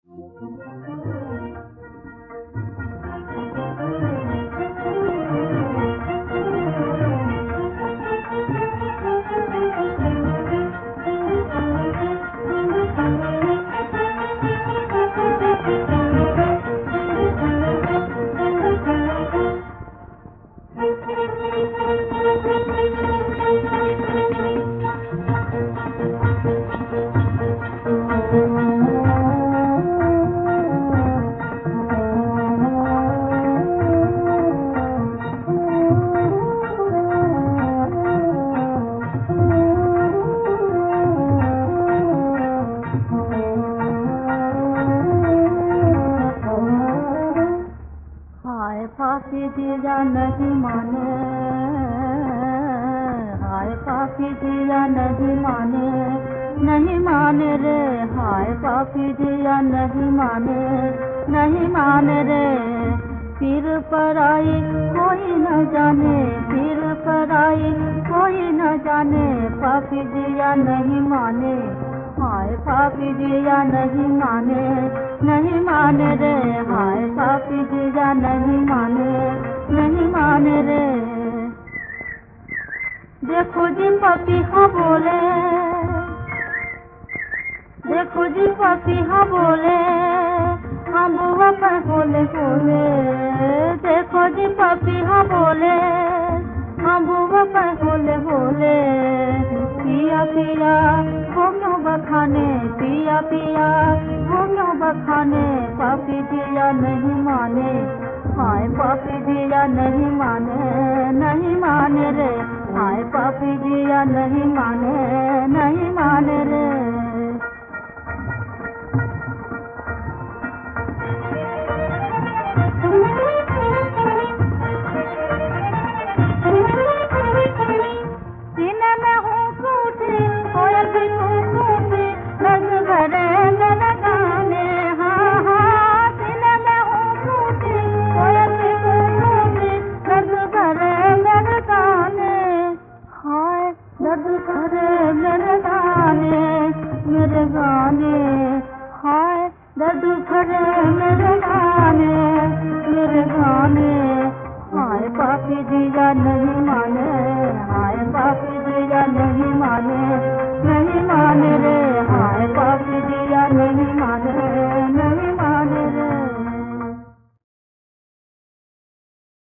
पापी दिया नहीं माने, हाय पापी दिया नहीं माने, नहीं माने रे, हाय पापी दिया नहीं माने, नहीं माने रे। पीर पर आई कोई न जाने, पीर पर आई कोई न जाने, पापी दिया नहीं माने, हाय पापी दिया नहीं माने, नहीं माने रे, हाय पापी दिया नहीं माने, नहीं माने रे। देखो जी पपीहा बोले, देखो जी पपीहा बोले, हम बुआ पर बोले बोले, देखो जी पपीहा बोले, हम बुआ पर बोले बोले। पिया पिया वो क्यों बखाने, पिया पिया वो क्यों बखाने, पापी दिया नहीं माने, हाय पापी दिया नहीं माने, नहीं माने रे, हाय पापी दिया नहीं माने, नहीं माने रे। सीने में हूँ टूटी, कोयल भी टूटी, रंग भरे मेरे गाने, हाँ हाँ। सीने में हूँ टूटी, कोयल भी टूटी, रंग भरे मेरे गाने, हाय दर्द भरे मेरे गाने, मेरे गाने, हाय दर्द भरे मेरे गाने, मेरे गाने। हाय पापी दिया नहीं माने, हाय पापी दिया नहीं माने, नहीं माने रे, हाय पापी दिया नहीं माने।